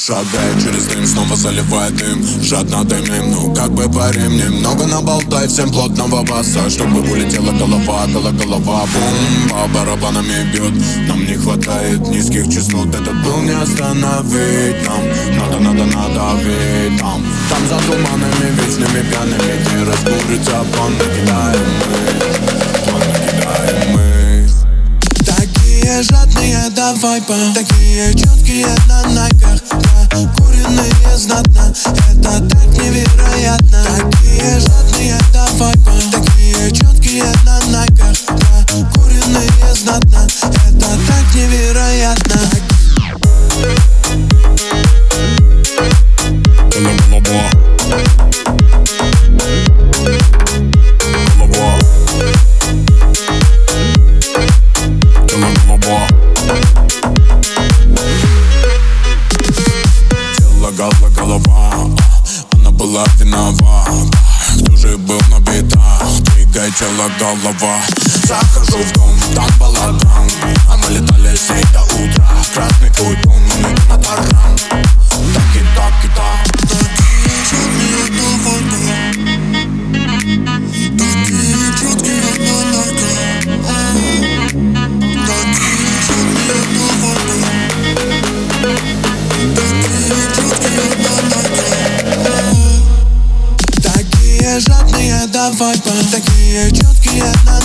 Шагает через дым, снова заливает дым. Жадно дымим, ну как бы парим. Немного наболтай, всем плотного баса, чтобы улетела голова, голова, бум. По барабанами бьет, нам не хватает низких частот. Этот был не остановить нам. Надо надавить там. Там за туманами, вечными пьяными, где разбурится план, накидаем мы. Такие жадные до вайпа, такие четкие на найках, прокуренные знатно, это так невероятно. Такие жадные до вайпа, такие четкие на найках, прокуренные знатно, это так невероятно. Голова, она была виновата. Кто же был на бедах? Двигай тело, голова. Захожу в дом, там балаган, а мы летали с ней до утра. Красный твой дом, мы на таран. Так и так и так. Такие жадные до вайпа, такие четкие на найках, такие жадные до вайпа, такие четкие на найках. Такие жадные до вайпа, такие четкие на